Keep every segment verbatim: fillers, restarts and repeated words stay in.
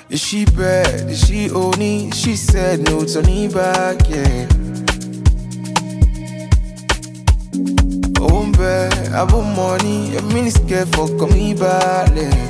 Is she bad? Is she only? She said no, turning back, yeah. Oh, bad, I have money, a mini scared for coming back, yeah.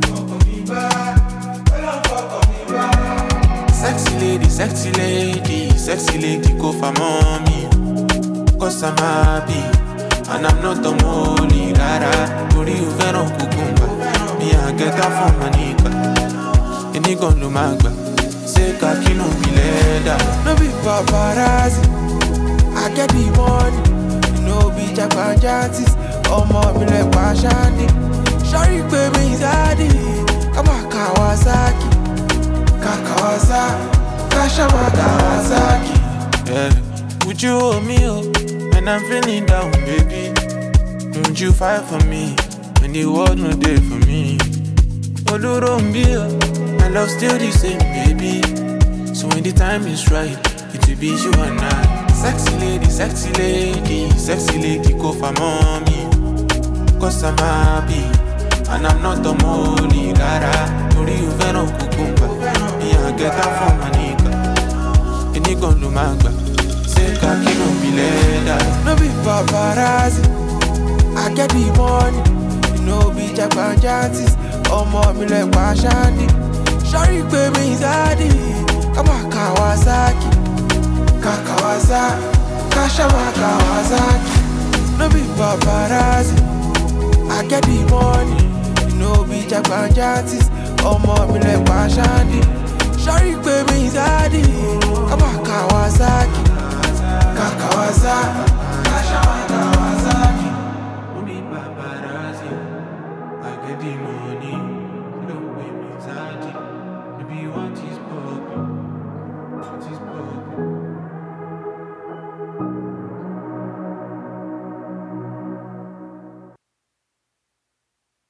Sexy lady, sexy lady, sexy lady, go for mommy. Cause I'm happy, and I'm not the only rara. Puri you veron kukumba, me I get that from my nigga. Any gun no magba, say kaki no be leather. No be paparazzi, I get the money. You know be Japan Jantis, or more be like Pashandi. Sorry baby is daddy, come on Kawasaki. Kakawasaki, Kashama Kawasaki. Yeah, would you hold me up when I'm feeling down, baby? Would you fight for me when the world no there for me? My love still the same, baby. So when the time is right, it will be you and I. Sexy lady, sexy lady, sexy lady, go for mommy. Cause I'm happy, and I'm not the only rara. Puri you veron kukumba, me I get that from my nigga. Any gun no magba, say kaki no be leather. No be paparazzi, I get the money. You know be Japan Jantis, or more be like Pashandi. Sorry baby is daddy, come on Kawasaki. Kakawasaki, Kashama Kawasaki. No be paparazzi, I get the money. You know be Japan Jantis, or more be like Pashandi. Sorry baby is daddy, come on Kawasaki. Kakawasaki, Kashama Kawasaki. No be paparazzi, I get the money.